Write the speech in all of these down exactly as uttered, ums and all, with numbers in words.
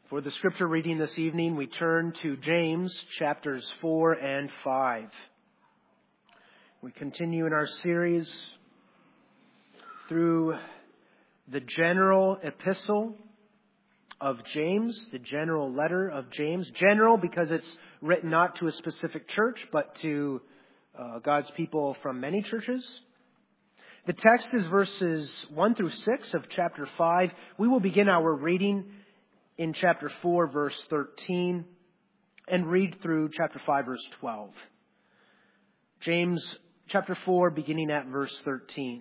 For the scripture reading this evening, we turn to James chapters four and five. We continue in our series through the general epistle of James, the general letter of James. General because it's written not to a specific church, but to uh, God's people from many churches. The text is verses one through six of chapter five. We will begin our reading in chapter four, verse thirteen, and read through chapter five, verse twelve. James chapter four, beginning at verse thirteen.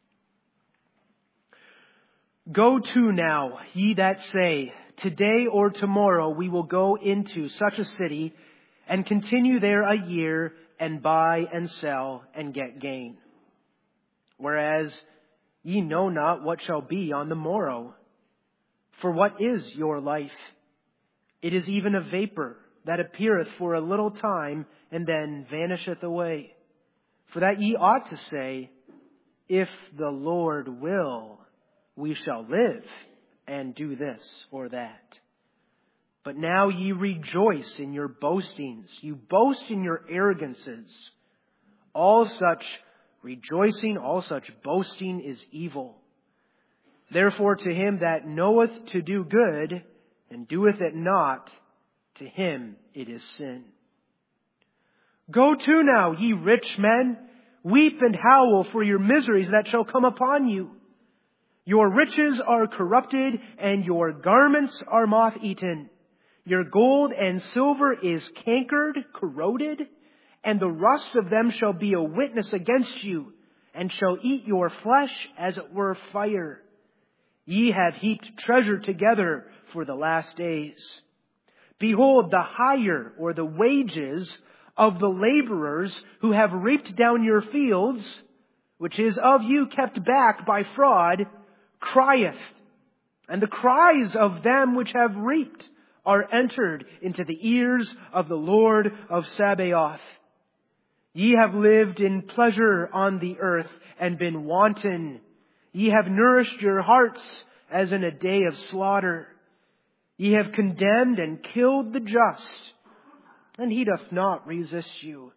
Go to now, ye that say, today or tomorrow we will go into such a city, and continue there a year, and buy and sell, and get gain. Whereas ye know not what shall be on the morrow. For what is your life? It is even a vapor that appeareth for a little time, and then vanisheth away. For that ye ought to say, if the Lord will, we shall live, and do this or that. But now ye rejoice in your boastings, you boast in your arrogances. All such rejoicing, all such boasting is evil. Therefore to him that knoweth to do good, and doeth it not, to him it is sin. Go to now, ye rich men, weep and howl for your miseries that shall come upon you. Your riches are corrupted, and your garments are moth-eaten. Your gold and silver is cankered, corroded, and the rust of them shall be a witness against you, and shall eat your flesh as it were fire. Ye have heaped treasure together for the last days. Behold, the hire or the wages of the laborers who have reaped down your fields, which is of you kept back by fraud, crieth. And the cries of them which have reaped are entered into the ears of the Lord of Sabaoth. Ye have lived in pleasure on the earth and been wanton. Ye have nourished your hearts as in a day of slaughter. Ye have condemned and killed the just, and he doth not resist you.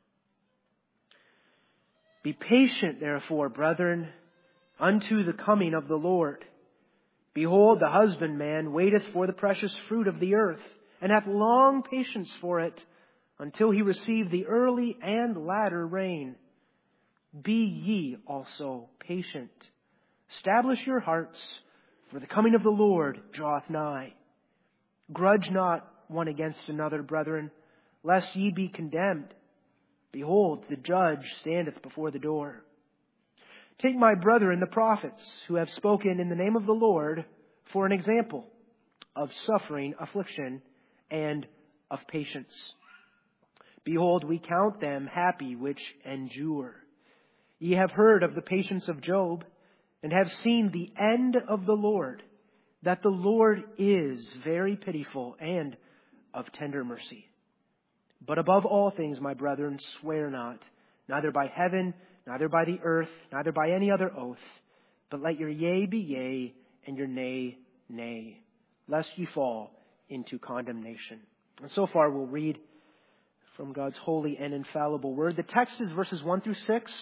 Be patient, therefore, brethren, unto the coming of the Lord. Behold, the husbandman waiteth for the precious fruit of the earth, and hath long patience for it, until he receive the early and latter rain. Be ye also patient. Establish your hearts, for the coming of the Lord draweth nigh. Grudge not one against another, brethren, lest ye be condemned. Behold, the judge standeth before the door. Take my brethren the prophets, who have spoken in the name of the Lord, for an example of suffering, affliction, and of patience. Behold, we count them happy which endure. Ye have heard of the patience of Job, and have seen the end of the Lord, that the Lord is very pitiful and of tender mercy. But above all things, my brethren, swear not, neither by heaven, neither by the earth, neither by any other oath, but let your yea be yea, and your nay, nay, lest ye fall into condemnation. And so far we'll read from God's holy and infallible word. The text is verses one through six.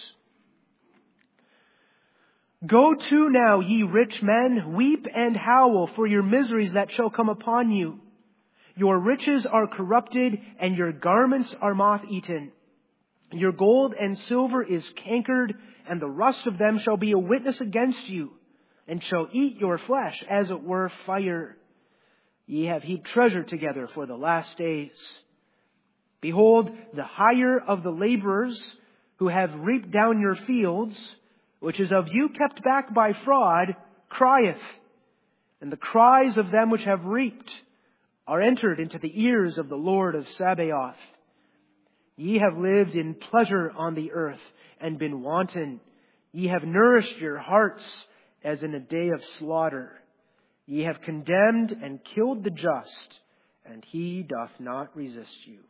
Go to now, ye rich men, weep and howl for your miseries that shall come upon you. Your riches are corrupted, and your garments are moth-eaten. Your gold and silver is cankered, and the rust of them shall be a witness against you, and shall eat your flesh as it were fire. Ye have heaped treasure together for the last days. Behold, the hire of the laborers who have reaped down your fields, which is of you kept back by fraud, crieth. And the cries of them which have reaped are entered into the ears of the Lord of Sabaoth. Ye have lived in pleasure on the earth, and been wanton. Ye have nourished your hearts as in a day of slaughter. Ye have condemned and killed the just, and he doth not resist you.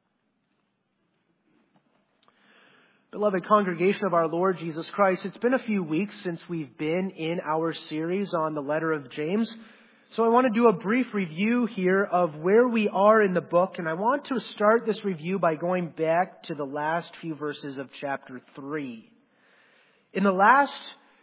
Beloved congregation of our Lord Jesus Christ, it's been a few weeks since we've been in our series on the letter of James. So I want to do a brief review here of where we are in the book, and I want to start this review by going back to the last few verses of chapter three. In the last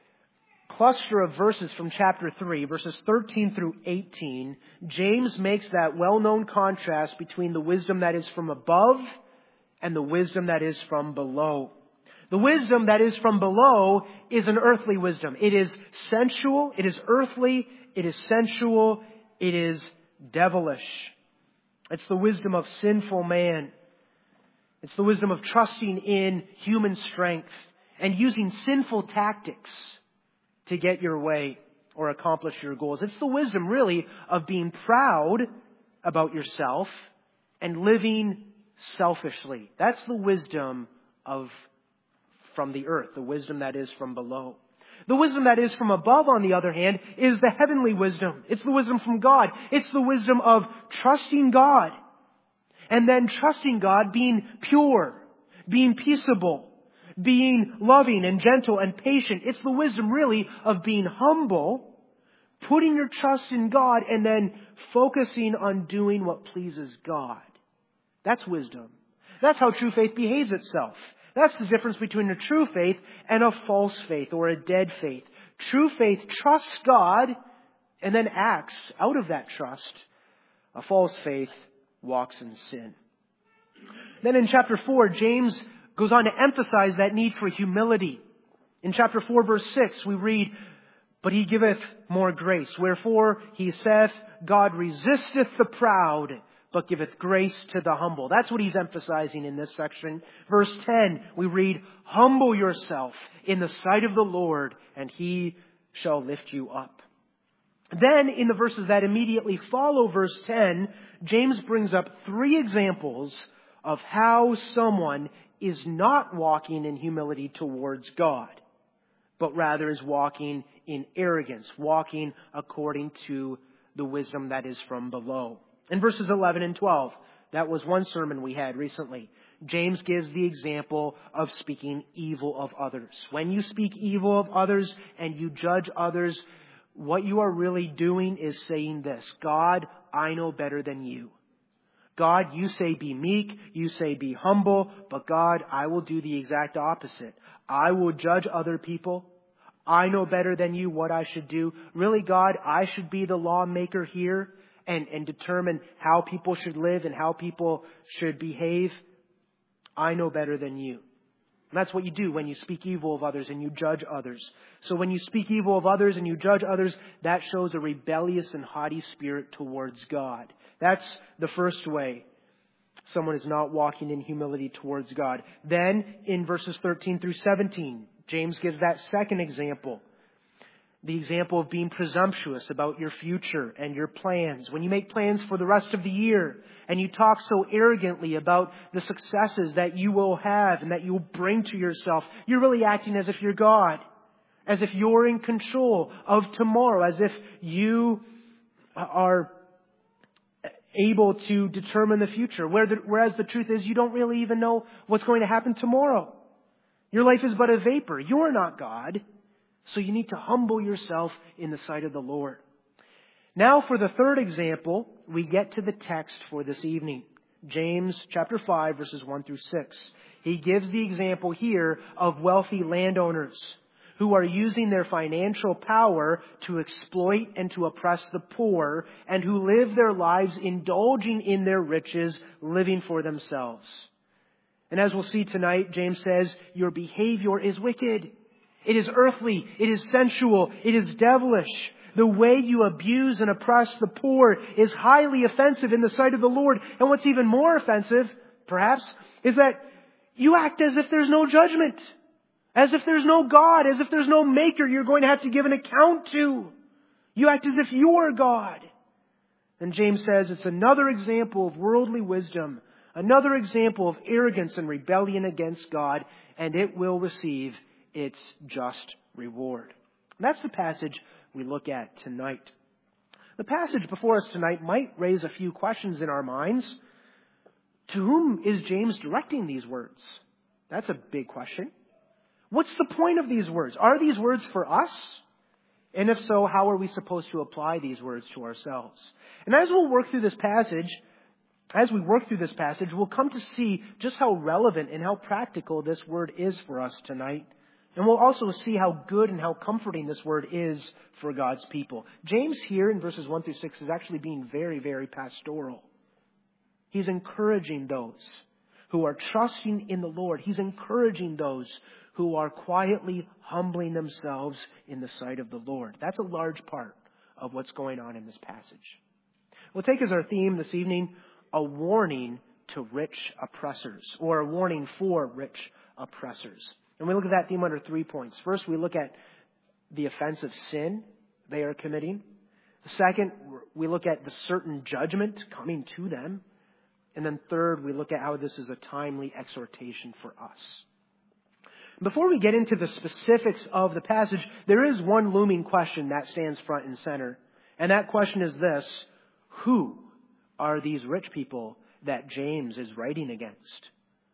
cluster of verses from chapter three, verses thirteen through eighteen, James makes that well-known contrast between the wisdom that is from above and the wisdom that is from below. The wisdom that is from below is an earthly wisdom. It is sensual, it is earthly, it is sensual, it is devilish. It's the wisdom of sinful man. It's the wisdom of trusting in human strength and using sinful tactics to get your way or accomplish your goals. It's the wisdom, really, of being proud about yourself and living selfishly. That's the wisdom of from the earth, the wisdom that is from below. The wisdom that is from above, on the other hand, is the heavenly wisdom. It's the wisdom from God. It's the wisdom of trusting God. And then trusting God, being pure, being peaceable, being loving and gentle and patient. It's the wisdom, really, of being humble, putting your trust in God, and then focusing on doing what pleases God. That's wisdom. That's how true faith behaves itself. That's the difference between a true faith and a false faith or a dead faith. True faith trusts God and then acts out of that trust. A false faith walks in sin. Then in chapter four, James goes on to emphasize that need for humility. In chapter four, verse six, we read, "But he giveth more grace. Wherefore he saith, God resisteth the proud, but giveth grace to the humble." That's what he's emphasizing in this section. Verse ten, we read, "Humble yourself in the sight of the Lord, and he shall lift you up." Then, in the verses that immediately follow verse ten, James brings up three examples of how someone is not walking in humility towards God, but rather is walking in arrogance, walking according to the wisdom that is from below. In verses eleven and twelve, that was one sermon we had recently. James gives the example of speaking evil of others. When you speak evil of others and you judge others, what you are really doing is saying this: God, I know better than you. God, you say be meek, you say be humble, but God, I will do the exact opposite. I will judge other people. I know better than you what I should do. Really, God, I should be the lawmaker here and, and determine how people should live and how people should behave. I know better than you. And that's what you do when you speak evil of others and you judge others. So when you speak evil of others and you judge others, that shows a rebellious and haughty spirit towards God. That's the first way someone is not walking in humility towards God. Then in verses thirteen through seventeen, James gives that second example. The example of being presumptuous about your future and your plans. When you make plans for the rest of the year and you talk so arrogantly about the successes that you will have and that you will bring to yourself, you're really acting as if you're God. As if you're in control of tomorrow. As if you are able to determine the future. Whereas the truth is you don't really even know what's going to happen tomorrow. Your life is but a vapor. You're not God. So you need to humble yourself in the sight of the Lord. Now for the third example, we get to the text for this evening. James chapter five, verses one through six. He gives the example here of wealthy landowners who are using their financial power to exploit and to oppress the poor, and who live their lives indulging in their riches, living for themselves. And as we'll see tonight, James says, your behavior is wicked. It is earthly. It is sensual. It is devilish. The way you abuse and oppress the poor is highly offensive in the sight of the Lord. And what's even more offensive, perhaps, is that you act as if there's no judgment. As if there's no God. As if there's no maker you're going to have to give an account to. You act as if you're God. And James says it's another example of worldly wisdom. Another example of arrogance and rebellion against God. And it will receive its just reward. And that's the passage we look at tonight. The passage before us tonight might raise a few questions in our minds. To whom is James directing these words? That's a big question. What's the point of these words? Are these words for us? And if so, how are we supposed to apply these words to ourselves? And as we'll work through this passage, as we work through this passage, we'll come to see just how relevant and how practical this word is for us tonight. And we'll also see how good and how comforting this word is for God's people. James here in verses one through six is actually being very, very pastoral. He's encouraging those who are trusting in the Lord. He's encouraging those who are quietly humbling themselves in the sight of the Lord. That's a large part of what's going on in this passage. We'll take as our theme this evening a warning to rich oppressors, or a warning for rich oppressors. And we look at that theme under three points. First, we look at the offense of sin they are committing. Second, we look at the certain judgment coming to them. And then third, we look at how this is a timely exhortation for us. Before we get into the specifics of the passage, there is one looming question that stands front and center. And that question is this: who are these rich people that James is writing against?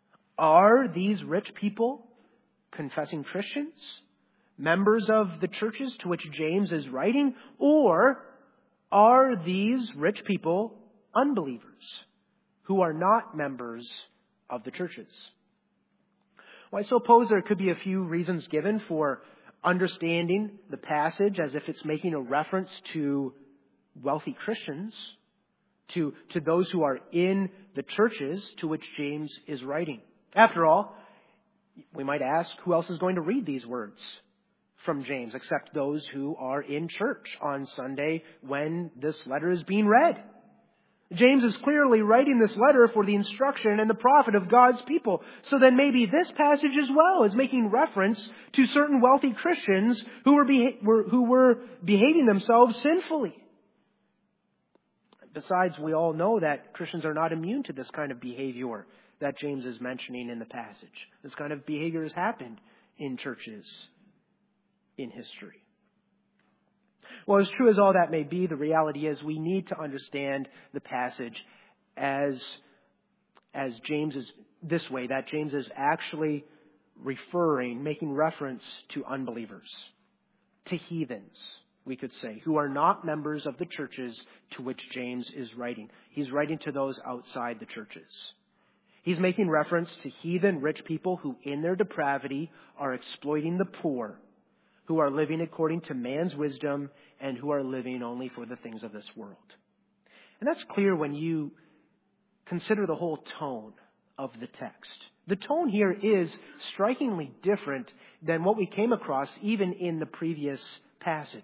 Are these rich people confessing Christians, members of the churches to which James is writing? Or are these rich people unbelievers who are not members of the churches? Well, I suppose there could be a few reasons given for understanding the passage as if it's making a reference to wealthy Christians, to, to those who are in the churches to which James is writing. After all, we might ask, who else is going to read these words from James except those who are in church on Sunday when this letter is being read? James is clearly writing this letter for the instruction and the profit of God's people. So then maybe this passage as well is making reference to certain wealthy Christians who were, beha- were, who were behaving themselves sinfully. Besides, we all know that Christians are not immune to this kind of behavior that James is mentioning in the passage. This kind of behavior has happened in churches in history. Well, as true as all that may be, the reality is we need to understand the passage as, as James is this way, that James is actually referring, making reference to unbelievers, to heathens, we could say, who are not members of the churches to which James is writing. He's writing to those outside the churches. He's making reference to heathen rich people who in their depravity are exploiting the poor, who are living according to man's wisdom, and who are living only for the things of this world. And that's clear when you consider the whole tone of the text. The tone here is strikingly different than what we came across even in the previous passage.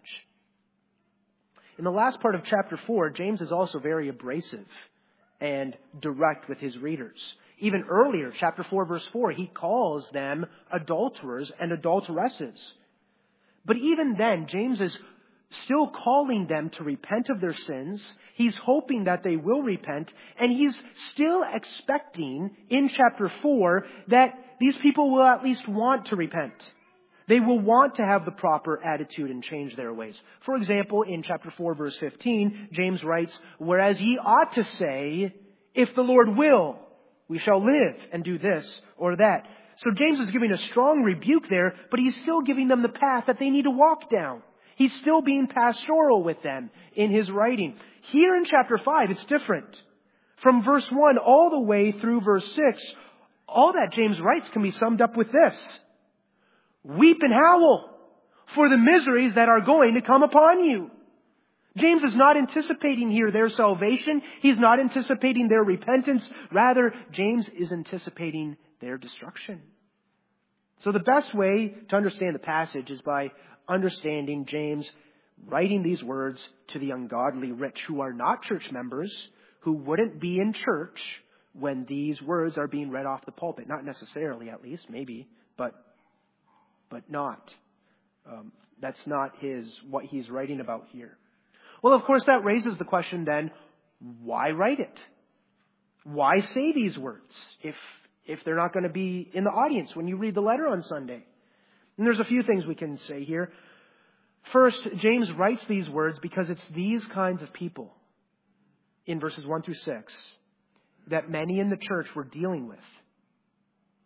In the last part of chapter four, James is also very abrasive and direct with his readers. Even earlier, chapter four, verse four, he calls them adulterers and adulteresses. But even then, James is still calling them to repent of their sins. He's hoping that they will repent. And he's still expecting in chapter four that these people will at least want to repent. They will want to have the proper attitude and change their ways. For example, in chapter four, verse fifteen, James writes, "Whereas ye ought to say, if the Lord will, we shall live and do this or that." So James is giving a strong rebuke there, but he's still giving them the path that they need to walk down. He's still being pastoral with them in his writing. Here in chapter five, it's different. From verse one all the way through verse six, all that James writes can be summed up with this: weep and howl for the miseries that are going to come upon you. James is not anticipating here their salvation. He's not anticipating their repentance. Rather, James is anticipating their destruction. So the best way to understand the passage is by understanding James writing these words to the ungodly rich who are not church members, who wouldn't be in church when these words are being read off the pulpit. Not necessarily, at least, maybe, but but not. Um, that's not his what he's writing about here. Well, of course, that raises the question then, why write it? Why say these words if if they're not going to be in the audience when you read the letter on Sunday? And there's a few things we can say here. First, James writes these words because it's these kinds of people in verses one through six that many in the church were dealing with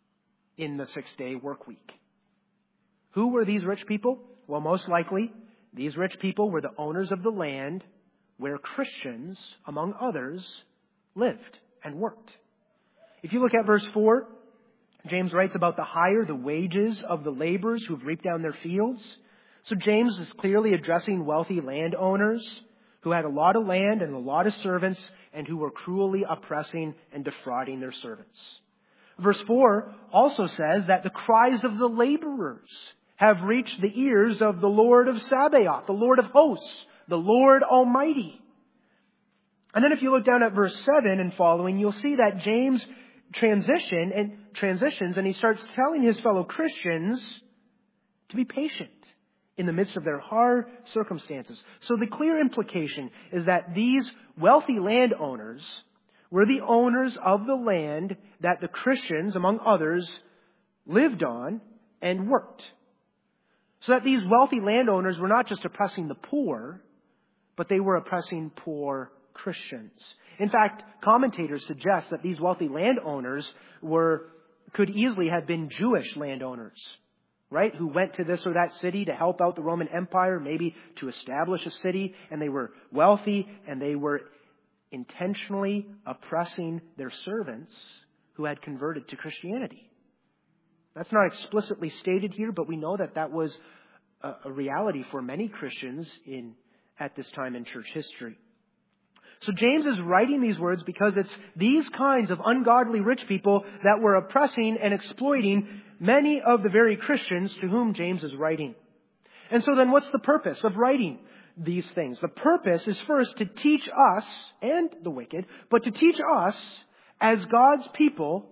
in the six-day work week. Who were these rich people? Well, most likely, These rich people were the owners of the land where Christians, among others, lived and worked. If you look at verse four, James writes about the hire, the wages of the laborers who've reaped down their fields. So James is clearly addressing wealthy landowners who had a lot of land and a lot of servants and who were cruelly oppressing and defrauding their servants. Verse four also says that the cries of the laborers have reached the ears of the Lord of Sabaoth, the Lord of hosts, the Lord Almighty. And then if you look down at verse seven and following, you'll see that James transition and transitions and he starts telling his fellow Christians to be patient in the midst of their hard circumstances. So the clear implication is that these wealthy landowners were the owners of the land that the Christians, among others, lived on and worked. So that these wealthy landowners were not just oppressing the poor, but they were oppressing poor Christians. In fact, commentators suggest that these wealthy landowners were, could easily have been Jewish landowners, right? Who went to this or that city to help out the Roman Empire, maybe to establish a city, and they were wealthy and they were intentionally oppressing their servants who had converted to Christianity. That's not explicitly stated here, but we know that that was a, a reality for many Christians in at this time in church history. So James is writing these words because it's these kinds of ungodly rich people that were oppressing and exploiting many of the very Christians to whom James is writing. And so then what's the purpose of writing these things? The purpose is first to teach us, and the wicked, but to teach us as God's people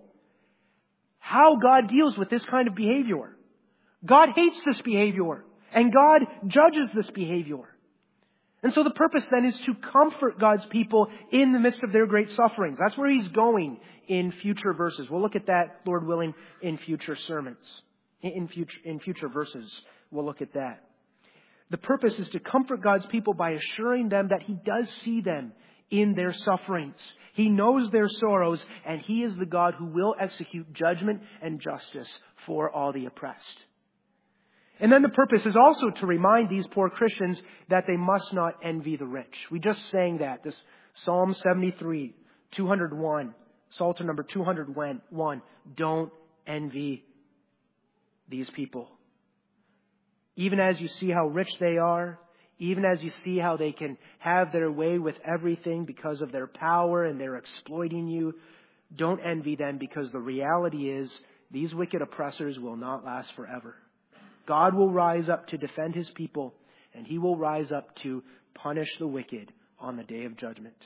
how God deals with this kind of behavior. God hates this behavior, and God judges this behavior. And so the purpose then is to comfort God's people in the midst of their great sufferings. That's where he's going in future verses. We'll look at that, Lord willing, in future sermons. In future, in future verses, we'll look at that. The purpose is to comfort God's people by assuring them that he does see them in their sufferings. He knows their sorrows, and he is the God who will execute judgment and justice for all the oppressed. And then the purpose is also to remind these poor Christians that they must not envy the rich. We just sang that. This Psalm seventy-three, two hundred one, Psalter number two hundred one. Don't envy these people. Even as you see how rich they are, even as you see how they can have their way with everything because of their power and they're exploiting you, don't envy them, because the reality is these wicked oppressors will not last forever. God will rise up to defend his people, and he will rise up to punish the wicked on the day of judgment.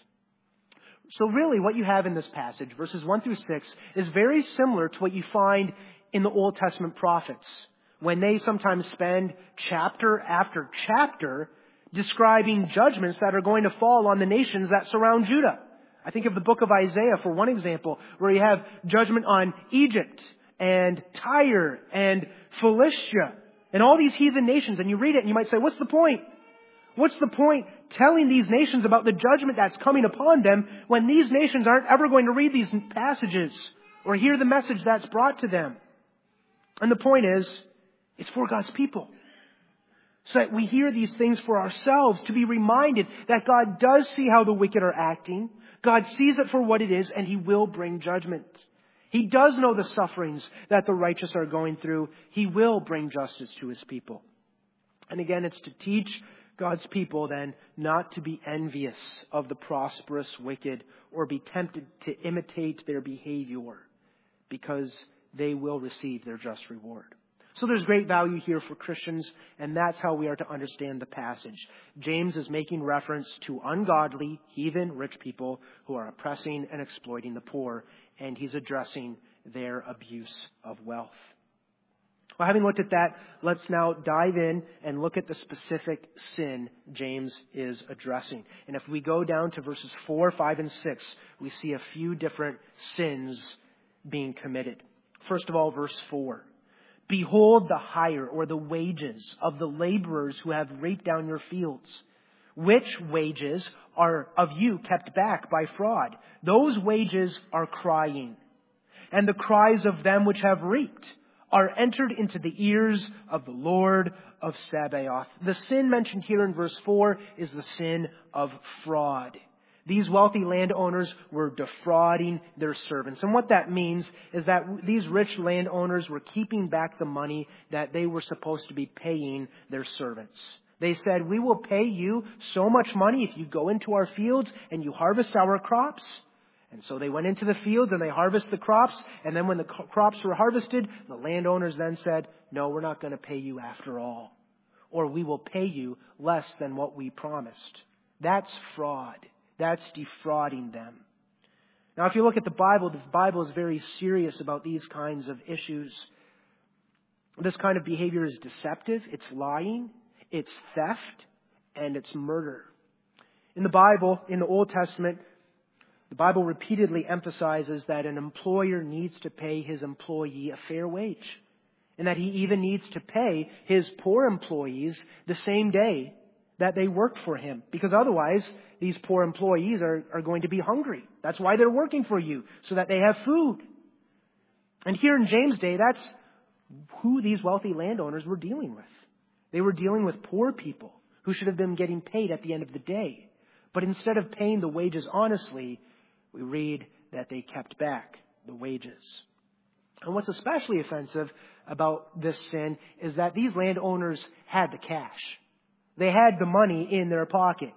So really what you have in this passage, verses one through six, is very similar to what you find in the Old Testament prophets, when they sometimes spend chapter after chapter describing judgments that are going to fall on the nations that surround Judah. I think of the book of Isaiah for one example, where you have judgment on Egypt and Tyre and Philistia and all these heathen nations. And you read it and you might say, what's the point? What's the point telling these nations about the judgment that's coming upon them when these nations aren't ever going to read these passages or hear the message that's brought to them? And the point is, it's for God's people. So that we hear these things for ourselves, to be reminded that God does see how the wicked are acting. God sees it for what it is, and he will bring judgment. He does know the sufferings that the righteous are going through. He will bring justice to his people. And again, it's to teach God's people then not to be envious of the prosperous wicked or be tempted to imitate their behavior, because they will receive their just reward. So there's great value here for Christians, and that's how we are to understand the passage. James is making reference to ungodly, heathen, rich people who are oppressing and exploiting the poor, and he's addressing their abuse of wealth. Well, having looked at that, let's now dive in and look at the specific sin James is addressing. And if we go down to verses four, five, and six, we see a few different sins being committed. First of all, verse four. Behold the hire, or the wages of the laborers who have reaped down your fields. Which wages are of you kept back by fraud? Those wages are crying. And the cries of them which have reaped are entered into the ears of the Lord of Sabaoth. The sin mentioned here in verse four is the sin of fraud. These wealthy landowners were defrauding their servants. And what that means is that these rich landowners were keeping back the money that they were supposed to be paying their servants. They said, we will pay you so much money if you go into our fields and you harvest our crops. And so they went into the fields and they harvested the crops. And then when the crops were harvested, the landowners then said, no, we're not going to pay you after all. Or we will pay you less than what we promised. That's fraud. That's defrauding them. Now, if you look at the Bible, the Bible is very serious about these kinds of issues. This kind of behavior is deceptive. It's lying. It's theft. And it's murder. In the Bible, in the Old Testament, the Bible repeatedly emphasizes that an employer needs to pay his employee a fair wage. And that he even needs to pay his poor employees the same day that they worked for him. Because otherwise, these poor employees are, are going to be hungry. That's why they're working for you, so that they have food. And here in James' day, that's who these wealthy landowners were dealing with. They were dealing with poor people who should have been getting paid at the end of the day. But instead of paying the wages honestly, we read that they kept back the wages. And what's especially offensive about this sin is that these landowners had the cash. They had the money in their pocket.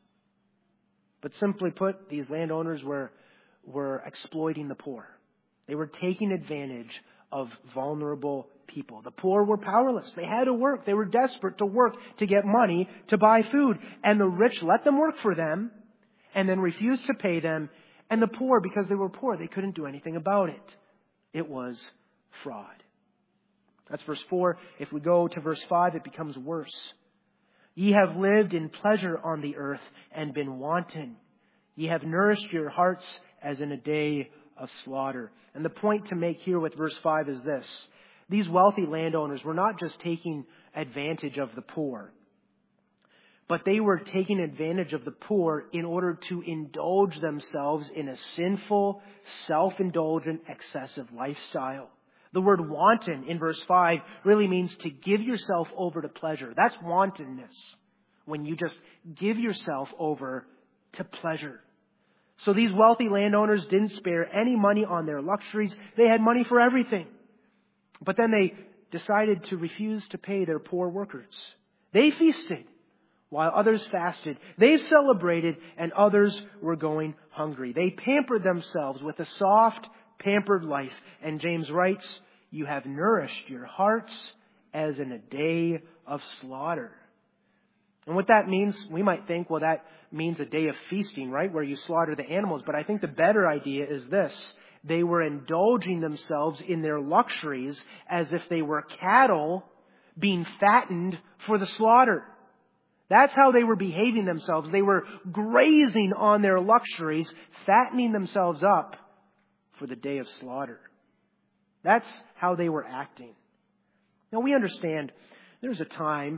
But simply put, these landowners were, were exploiting the poor. They were taking advantage of vulnerable people. The poor were powerless. They had to work. They were desperate to work to get money to buy food. And the rich let them work for them and then refused to pay them. And the poor, because they were poor, they couldn't do anything about it. It was fraud. That's verse four. If we go to verse five, it becomes worse. Ye have lived in pleasure on the earth and been wanton. Ye have nourished your hearts as in a day of slaughter. And the point to make here with verse five is this. These wealthy landowners were not just taking advantage of the poor, but they were taking advantage of the poor in order to indulge themselves in a sinful, self-indulgent, excessive lifestyle. The word wanton in verse five really means to give yourself over to pleasure. That's wantonness, when you just give yourself over to pleasure. So these wealthy landowners didn't spare any money on their luxuries. They had money for everything. But then they decided to refuse to pay their poor workers. They feasted while others fasted. They celebrated and others were going hungry. They pampered themselves with a soft, pampered life. And James writes, you have nourished your hearts as in a day of slaughter. And what that means, we might think, well, that means a day of feasting, right? Where you slaughter the animals. But I think the better idea is this. They were indulging themselves in their luxuries as if they were cattle being fattened for the slaughter. That's how they were behaving themselves. They were grazing on their luxuries, fattening themselves up for the day of slaughter. That's how they were acting. Now we understand there's a time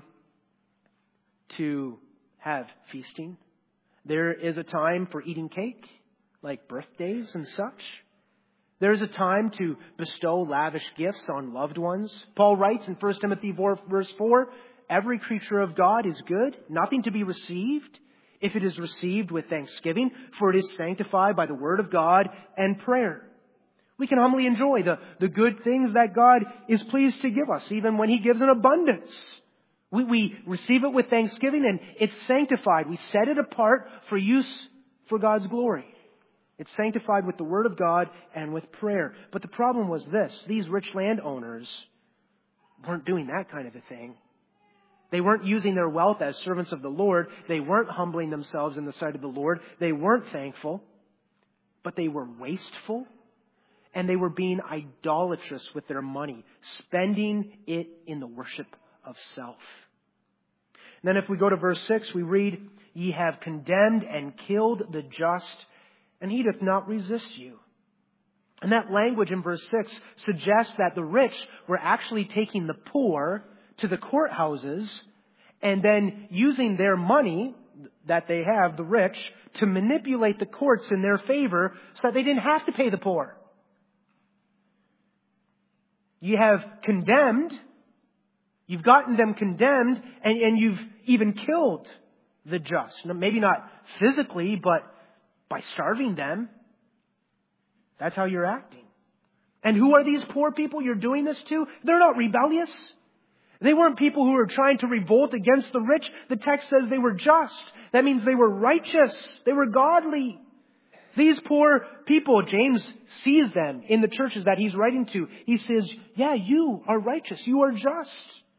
to have feasting. There is a time for eating cake, like birthdays and such. There's a time to bestow lavish gifts on loved ones. Paul writes in First Timothy four, verse four, every creature of God is good, nothing to be received, if it is received with thanksgiving, for it is sanctified by the word of God and prayer. We can humbly enjoy the, the good things that God is pleased to give us, even when He gives in abundance. We, we receive it with thanksgiving and it's sanctified. We set it apart for use for God's glory. It's sanctified with the Word of God and with prayer. But the problem was this. These rich landowners weren't doing that kind of a thing. They weren't using their wealth as servants of the Lord. They weren't humbling themselves in the sight of the Lord. They weren't thankful. But they were wasteful. And they were being idolatrous with their money, spending it in the worship of self. And then if we go to verse six, we read, ye have condemned and killed the just, and he doth not resist you. And that language in verse six suggests that the rich were actually taking the poor to the courthouses and then using their money that they have, the rich, to manipulate the courts in their favor so that they didn't have to pay the poor. Ye have condemned You've gotten them condemned, and, and you've even killed the just. Maybe not physically, but by starving them. That's how you're acting. And who are these poor people you're doing this to? They're not rebellious. They weren't people who were trying to revolt against the rich. The text says they were just. That means they were righteous. They were godly. These poor people, James sees them in the churches that he's writing to. He says, yeah, you are righteous. You are just.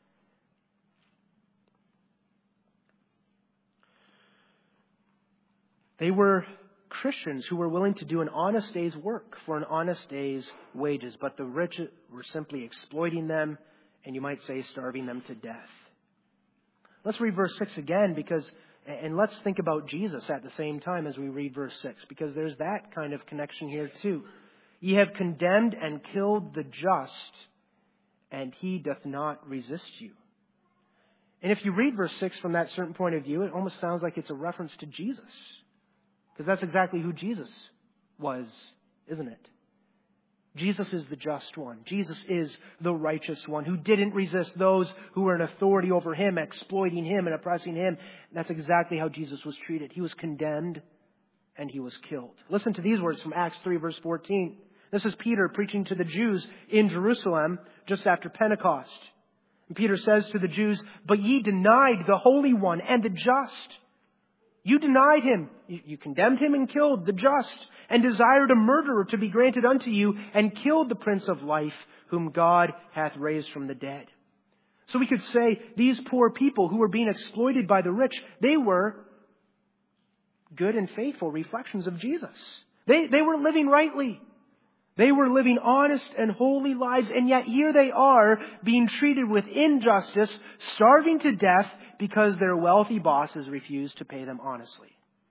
They were Christians who were willing to do an honest day's work for an honest day's wages. But the rich were simply exploiting them, and you might say starving them to death. Let's read verse six again, because, and let's think about Jesus at the same time as we read verse six, because there's that kind of connection here too. Ye have condemned and killed the just, and he doth not resist you. And if you read verse six from that certain point of view, it almost sounds like it's a reference to Jesus. Because that's exactly who Jesus was, isn't it? Jesus is the just one. Jesus is the righteous one who didn't resist those who were in authority over him, exploiting him and oppressing him. That's exactly how Jesus was treated. He was condemned and he was killed. Listen to these words from Acts three, verse fourteen. This is Peter preaching to the Jews in Jerusalem just after Pentecost. And Peter says to the Jews, "But ye denied the Holy One and the just. You denied him. You condemned him and killed the just, and desired a murderer to be granted unto you, and killed the Prince of Life, whom God hath raised from the dead." So we could say these poor people who were being exploited by the rich, they were good and faithful reflections of Jesus. They, they were living rightly. They were living honest and holy lives, and yet here they are being treated with injustice, starving to death because their wealthy bosses refused to pay them honestly.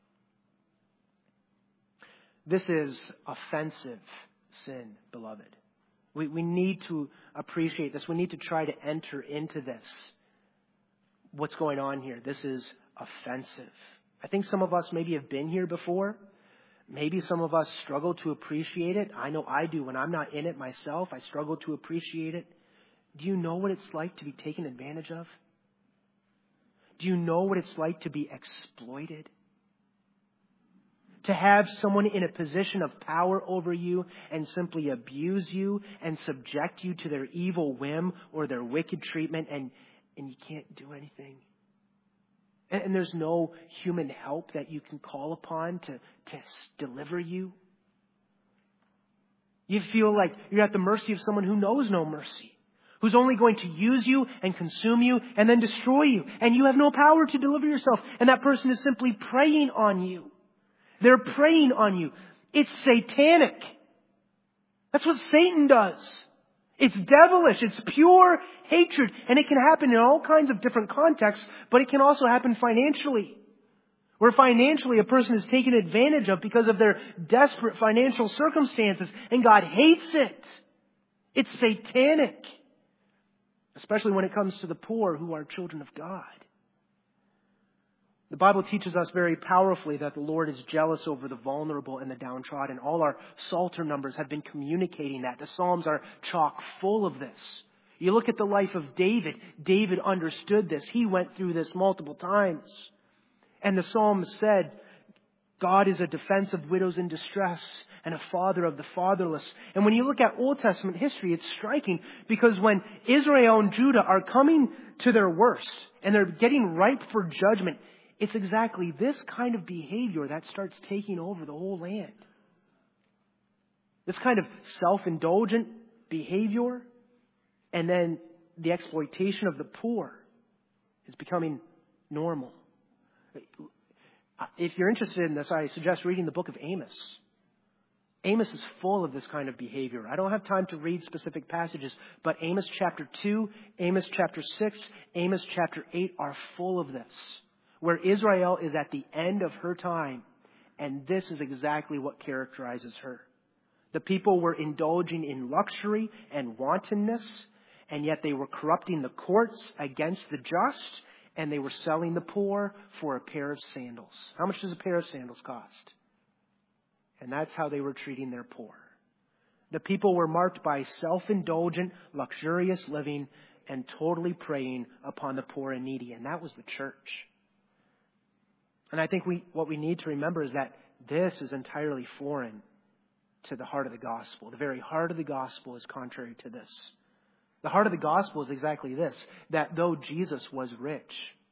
This is offensive sin, beloved. We, we need to appreciate this. We need to try to enter into this. What's going on here? This is offensive. I think some of us maybe have been here before. Maybe some of us struggle to appreciate it. I know I do. When I'm not in it myself, I struggle to appreciate it. Do you know what it's like to be taken advantage of? Do you know what it's like to be exploited? To have someone in a position of power over you and simply abuse you and subject you to their evil whim or their wicked treatment, and, and you can't do anything. And, and there's no human help that you can call upon to, to deliver you. You feel like you're at the mercy of someone who knows no mercy, who's only going to use you and consume you and then destroy you. And you have no power to deliver yourself. And that person is simply preying on you. They're preying on you. It's satanic. That's what Satan does. It's devilish. It's pure hatred. And it can happen in all kinds of different contexts, but it can also happen financially. Where financially a person is taken advantage of because of their desperate financial circumstances. And God hates it. It's satanic. Especially when it comes to the poor who are children of God. The Bible teaches us very powerfully that the Lord is jealous over the vulnerable and the downtrodden. All our Psalter numbers have been communicating that. The Psalms are chock full of this. You look at the life of David. David understood this. He went through this multiple times. And the Psalms said, God is a defense of widows in distress and a father of the fatherless. And when you look at Old Testament history, it's striking because when Israel and Judah are coming to their worst and they're getting ripe for judgment, it's exactly this kind of behavior that starts taking over the whole land. This kind of self-indulgent behavior and then the exploitation of the poor is becoming normal. If you're interested in this, I suggest reading the book of Amos. Amos is full of this kind of behavior. I don't have time to read specific passages, but Amos chapter two, Amos chapter six, Amos chapter eight are full of this. Where Israel is at the end of her time, and this is exactly what characterizes her. The people were indulging in luxury and wantonness, and yet they were corrupting the courts against the just, and they were selling the poor for a pair of sandals. How much does a pair of sandals cost? And that's how they were treating their poor. The people were marked by self-indulgent, luxurious living, and totally preying upon the poor and needy. And that was the church. And I think we what we need to remember is that this is entirely foreign to the heart of the gospel. The very heart of the gospel is contrary to this. The heart of the gospel is exactly this, that though Jesus was rich,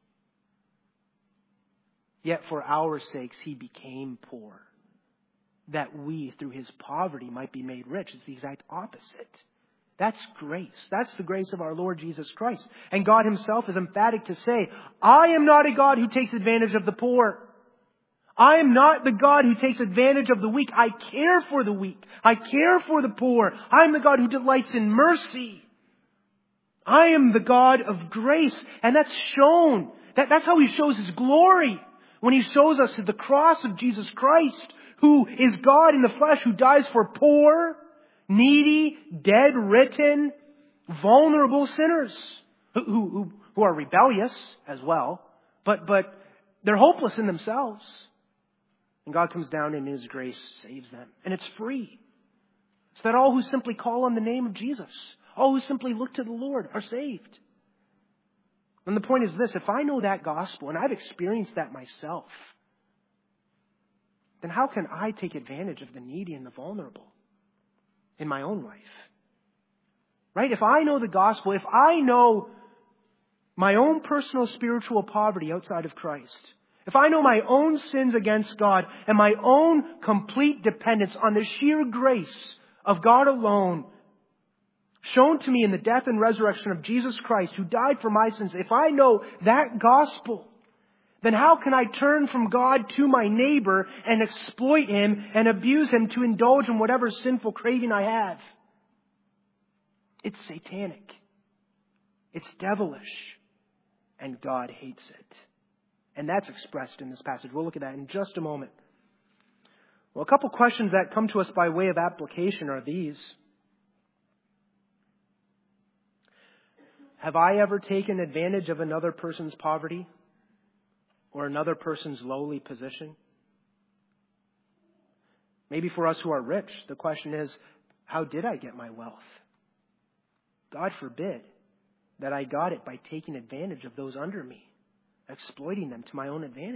yet for our sakes he became poor, that we through his poverty might be made rich. It's the exact opposite. That's grace. That's the grace of our Lord Jesus Christ. And God himself is emphatic to say, I am not a God who takes advantage of the poor. I am not the God who takes advantage of the weak. I care for the weak. I care for the poor. I am the God who delights in mercy. I am the God of grace. And that's shown. That, that's how he shows his glory. When he shows us the cross of Jesus Christ, who is God in the flesh, who dies for poor, needy, dead, written, vulnerable sinners who, who, who are rebellious as well, but, but they're hopeless in themselves. And God comes down and in his grace saves them. And it's free. So that all who simply call on the name of Jesus, all who simply look to the Lord are saved. And the point is this, if I know that gospel, and I've experienced that myself, then how can I take advantage of the needy and the vulnerable in my own life? Right? If I know the gospel, if I know my own personal spiritual poverty outside of Christ, if I know my own sins against God and my own complete dependence on the sheer grace of God alone, shown to me in the death and resurrection of Jesus Christ, who died for my sins, if I know that gospel, then how can I turn from God to my neighbor and exploit him and abuse him to indulge in whatever sinful craving I have? It's satanic. It's devilish. And God hates it. And that's expressed in this passage. We'll look at that in just a moment. Well, a couple questions that come to us by way of application are these. Have I ever taken advantage of another person's poverty or another person's lowly position? Maybe for us who are rich, the question is, how did I get my wealth? God forbid that I got it by taking advantage of those under me, exploiting them to my own advantage.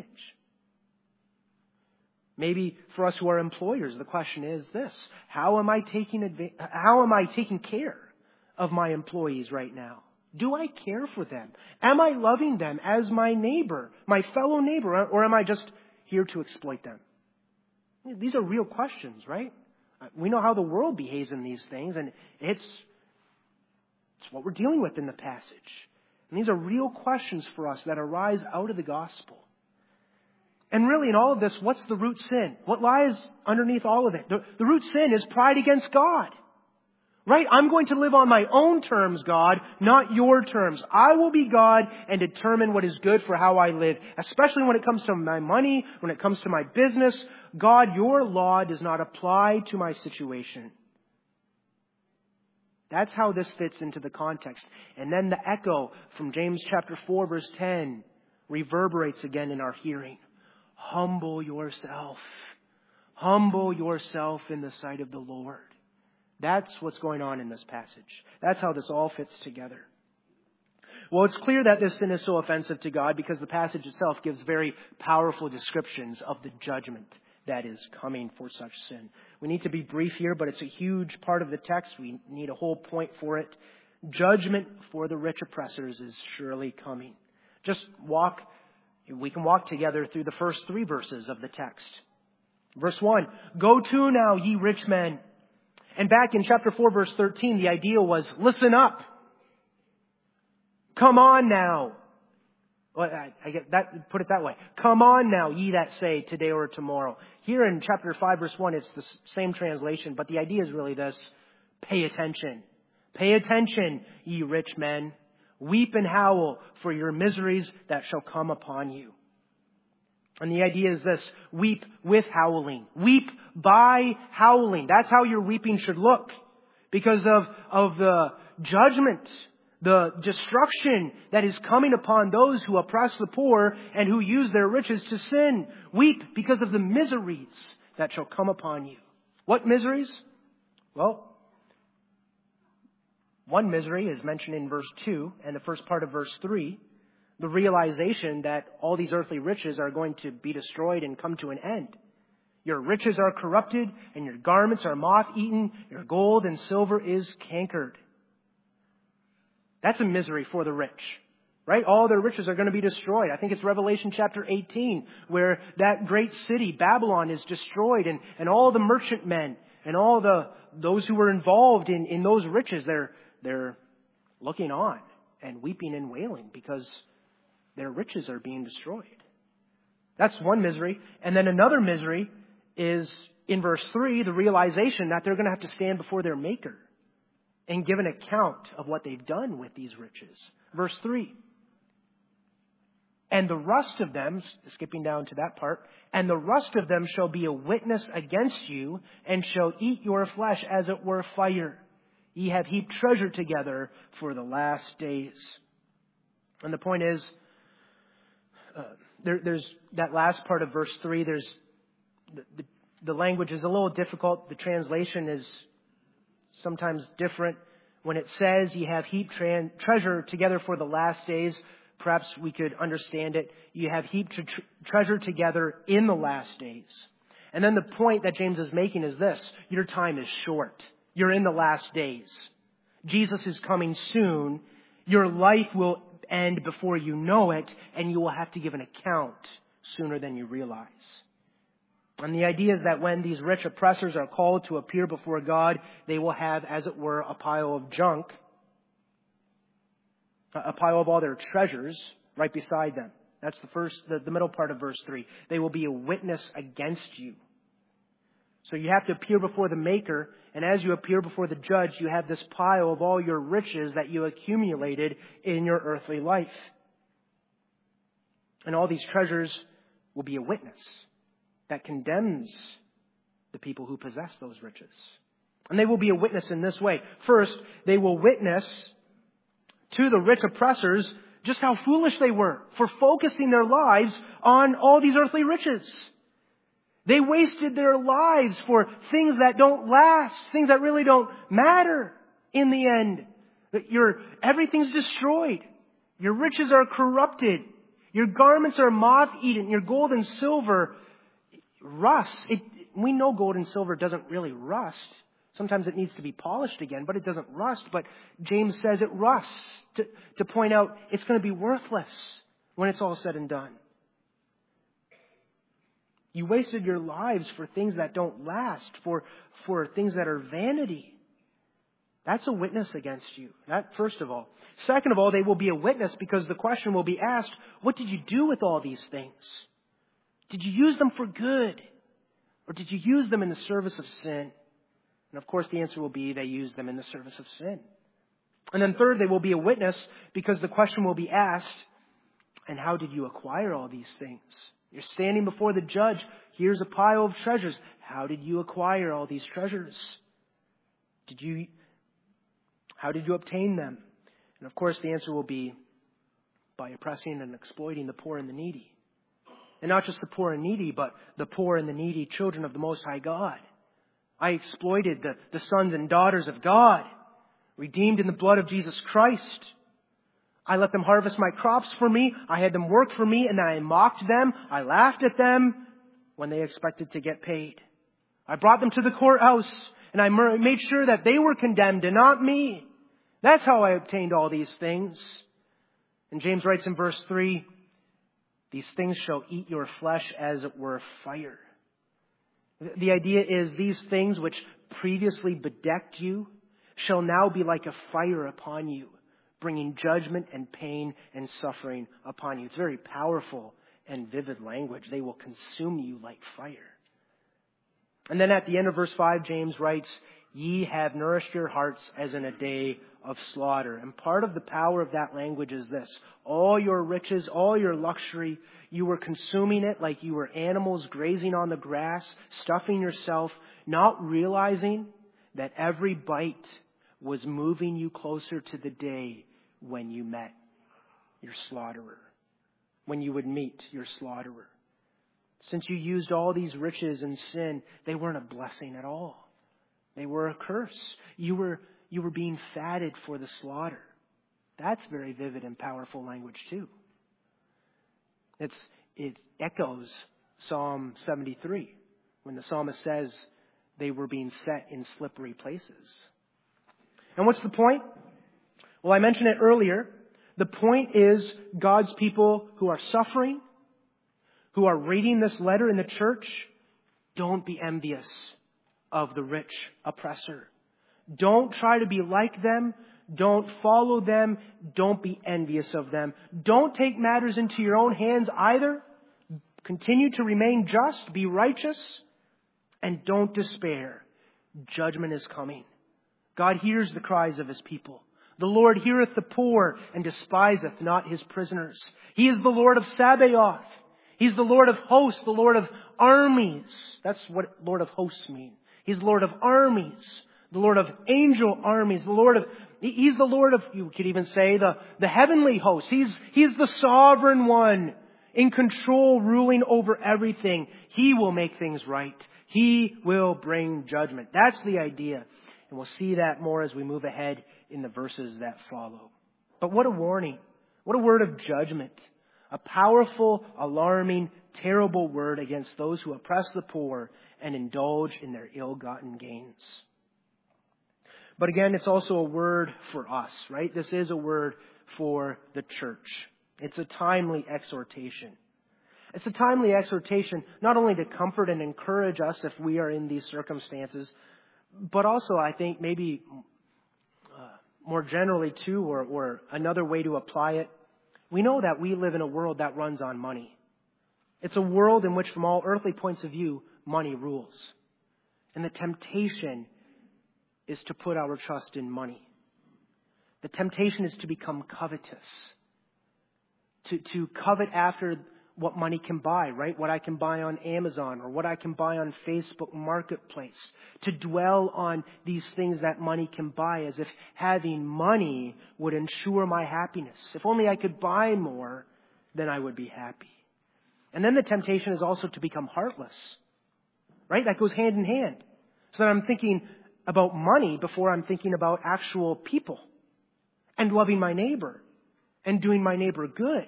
Maybe for us who are employers, the question is this: how am I taking adva- how am I taking care of my employees right now? Do I care for them? Am I loving them as my neighbor, my fellow neighbor, or am I just here to exploit them? These are real questions, right? We know how the world behaves in these things, and it's, it's what we're dealing with in the passage. And these are real questions for us that arise out of the gospel. And really in all of this, what's the root sin? What lies underneath all of it? The, the root sin is pride against God. Right? I'm going to live on my own terms, God, not your terms. I will be God and determine what is good for how I live, especially when it comes to my money, when it comes to my business. God, your law does not apply to my situation. That's how this fits into the context. And then the echo from James chapter four, verse ten reverberates again in our hearing. Humble yourself. Humble yourself in the sight of the Lord. That's what's going on in this passage. That's how this all fits together. Well, it's clear that this sin is so offensive to God because the passage itself gives very powerful descriptions of the judgment that is coming for such sin. We need to be brief here, but it's a huge part of the text. We need a whole point for it. Judgment for the rich oppressors is surely coming. Just walk, we can walk together through the first three verses of the text. Verse one, go to now, ye rich men. And back in chapter four, verse thirteen, the idea was, listen up. Come on now. Well, I, I get that, put it that way. Come on now, ye that say, today or tomorrow. Here in chapter five, verse one, it's the same translation, but the idea is really this. Pay attention. Pay attention, ye rich men. Weep and howl for your miseries that shall come upon you. And the idea is this: weep with howling. Weep by howling. That's how your weeping should look. Because of, of the judgment, the destruction that is coming upon those who oppress the poor and who use their riches to sin. Weep because of the miseries that shall come upon you. What miseries? Well, One misery is mentioned in verse two and the first part of verse three. The realization that all these earthly riches are going to be destroyed and come to an end. Your riches are corrupted and your garments are moth-eaten. Your gold and silver is cankered. That's a misery for the rich, right? All their riches are going to be destroyed. I think it's Revelation chapter eighteen where that great city, Babylon, is destroyed and, and all the merchantmen and all the those who were involved in, in those riches, they're, they're looking on and weeping and wailing because their riches are being destroyed. That's one misery. And then another misery is in verse three, the realization that they're going to have to stand before their Maker and give an account of what they've done with these riches. Verse three. And the rust of them, skipping down to that part, and the rust of them shall be a witness against you, and shall eat your flesh as it were fire. Ye have heaped treasure together for the last days. And the point is, uh, there, there's that last part of verse three, there's the, the, the language is a little difficult. The translation is sometimes different. When it says ye have heaped tra- treasure together for the last days, perhaps we could understand it. You have heaped tre- treasure together in the last days. And then the point that James is making is this. Your time is short. You're in the last days. Jesus is coming soon. Your life will end before you know it, and you will have to give an account sooner than you realize. And the idea is that when these rich oppressors are called to appear before God, they will have, as it were, a pile of junk, a pile of all their treasures right beside them. That's the first, the, the middle part of verse three. They will be a witness against you. So you have to appear before the Maker, and as you appear before the judge, you have this pile of all your riches that you accumulated in your earthly life. And all these treasures will be a witness that condemns the people who possess those riches. And they will be a witness in this way. First, they will witness to the rich oppressors just how foolish they were for focusing their lives on all these earthly riches. They wasted their lives for things that don't last, things that really don't matter in the end. That your everything's destroyed. Your riches are corrupted. Your garments are moth-eaten. Your gold and silver rust. It, we know gold and silver doesn't really rust. Sometimes it needs to be polished again, but it doesn't rust. But James says it rusts to, to point out it's going to be worthless when it's all said and done. You wasted your lives for things that don't last, for, for things that are vanity. That's a witness against you. That, first of all. Second of all, they will be a witness because the question will be asked, what did you do with all these things? Did you use them for good? Or did you use them in the service of sin? And of course the answer will be they used them in the service of sin. And then third, they will be a witness because the question will be asked, and how did you acquire all these things? You're standing before the judge. Here's a pile of treasures. How did you acquire all these treasures? Did you, how did you obtain them? And of course the answer will be by oppressing and exploiting the poor and the needy. And not just the poor and needy, but the poor and the needy children of the Most High God. I exploited the, the sons and daughters of God, redeemed in the blood of Jesus Christ. I let them harvest my crops for me. I had them work for me, and then I mocked them. I laughed at them when they expected to get paid. I brought them to the courthouse, and I made sure that they were condemned and not me. That's how I obtained all these things. And James writes in verse three, these things shall eat your flesh as it were fire. The idea is these things which previously bedecked you shall now be like a fire upon you, bringing judgment and pain and suffering upon you. It's very powerful and vivid language. They will consume you like fire. And then at the end of verse five, James writes, ye have nourished your hearts as in a day of slaughter. And part of the power of that language is this. All your riches, all your luxury, you were consuming it like you were animals grazing on the grass, stuffing yourself, not realizing that every bite was moving you closer to the day when you met your slaughterer, when you would meet your slaughterer. Since you used all these riches in sin, they weren't a blessing at all. They were a curse. You were, you were being fatted for the slaughter. That's very vivid and powerful language too. It's, it echoes Psalm seventy-three when the psalmist says they were being set in slippery places. And what's the point? Well, I mentioned it earlier. The point is God's people who are suffering, who are reading this letter in the church, don't be envious of the rich oppressor. Don't try to be like them. Don't follow them. Don't be envious of them. Don't take matters into your own hands either. Continue to remain just, be righteous, and don't despair. Judgment is coming. God hears the cries of His people. The Lord heareth the poor and despiseth not His prisoners. He is the Lord of Sabaoth. He's the Lord of hosts, the Lord of armies. That's what Lord of hosts mean. He's Lord of armies, the Lord of angel armies, the Lord of, He's the Lord of, you could even say, the, the heavenly hosts. He's, He's the sovereign one, in control, ruling over everything. He will make things right. He will bring judgment. That's the idea. And we'll see that more as we move ahead in the verses that follow. But what a warning. What a word of judgment. A powerful, alarming, terrible word against those who oppress the poor and indulge in their ill-gotten gains. But again, it's also a word for us, right? This is a word for the church. It's a timely exhortation. It's a timely exhortation not only to comfort and encourage us if we are in these circumstances, but also I think maybe uh, more generally too, or, or another way to apply it, we know that we live in a world that runs on money. It's a world in which, from all earthly points of view, money rules. And the temptation is to put our trust in money. The temptation is to become covetous. To, to covet after what money can buy, right? What I can buy on Amazon or what I can buy on Facebook Marketplace. To dwell on these things that money can buy as if having money would ensure my happiness. If only I could buy more, then I would be happy. And then the temptation is also to become heartless, right? That goes hand in hand. So that I'm thinking about money before I'm thinking about actual people and loving my neighbor and doing my neighbor good.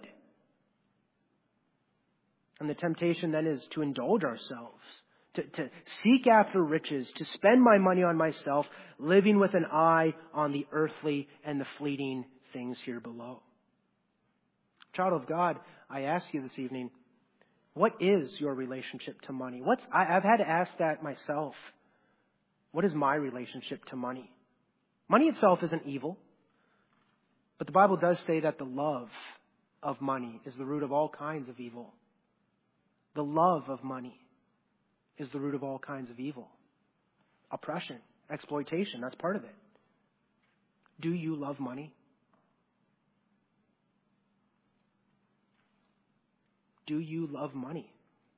And the temptation then is to indulge ourselves, to, to seek after riches, to spend my money on myself, living with an eye on the earthly and the fleeting things here below. Child of God, I ask you this evening, what is your relationship to money? What's, I, I've had to ask that myself. What is my relationship to money? Money itself isn't evil, but the Bible does say that the love of money is the root of all kinds of evil. The love of money is the root of all kinds of evil. Oppression, exploitation, that's part of it. Do you love money? Do you love money?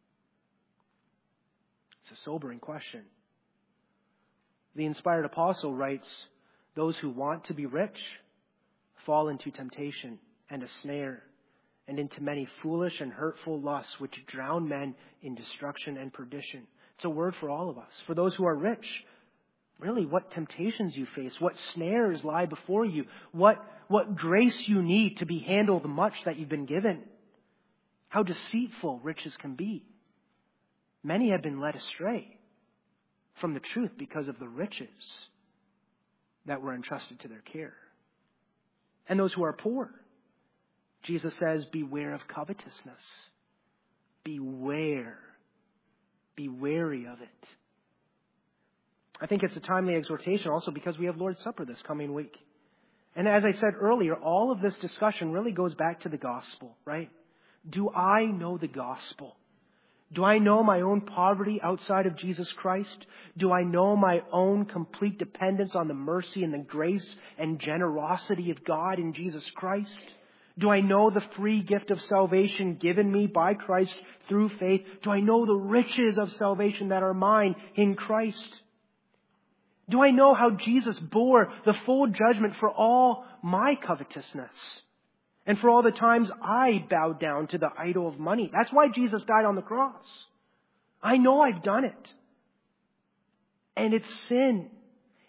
It's a sobering question. The inspired apostle writes, those who want to be rich fall into temptation and a snare, and into many foolish and hurtful lusts which drown men in destruction and perdition. It's a word for all of us. For those who are rich, really what temptations you face, what snares lie before you, what, what grace you need to be handled much that you've been given. How deceitful riches can be. Many have been led astray from the truth because of the riches that were entrusted to their care. And those who are poor, Jesus says, beware of covetousness. Beware. Be wary of it. I think it's a timely exhortation also because we have Lord's Supper this coming week. And as I said earlier, all of this discussion really goes back to the gospel, right? Do I know the gospel? Do I know my own poverty outside of Jesus Christ? Do I know my own complete dependence on the mercy and the grace and generosity of God in Jesus Christ? Do I know the free gift of salvation given me by Christ through faith? Do I know the riches of salvation that are mine in Christ? Do I know how Jesus bore the full judgment for all my covetousness and for all the times I bowed down to the idol of money? That's why Jesus died on the cross. I know I've done it. And it's sin.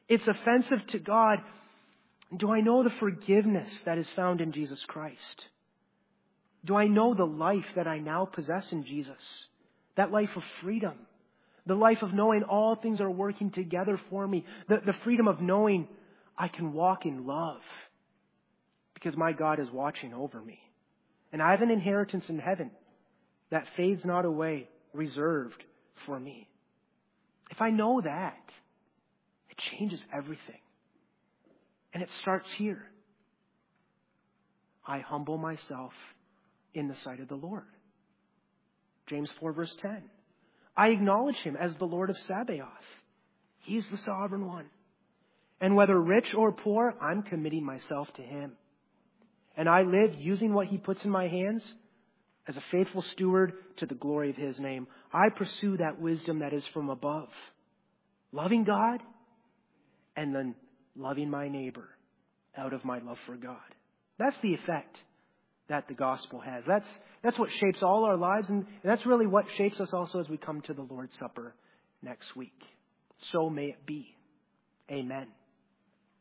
It's offensive to God. Do I know the forgiveness that is found in Jesus Christ? Do I know the life that I now possess in Jesus? That life of freedom. The life of knowing all things are working together for me. The, the freedom of knowing I can walk in love because my God is watching over me. And I have an inheritance in heaven that fades not away, reserved for me. If I know that, it changes everything. And it starts here. I humble myself in the sight of the Lord. James four verse ten. I acknowledge him as the Lord of Sabaoth. He's the sovereign one. And whether rich or poor, I'm committing myself to him. And I live using what he puts in my hands as a faithful steward to the glory of his name. I pursue that wisdom that is from above. Loving God and then loving my neighbor out of my love for God. That's the effect that the gospel has. That's, that's what shapes all our lives, and, and that's really what shapes us also as we come to the Lord's Supper next week. So may it be. Amen.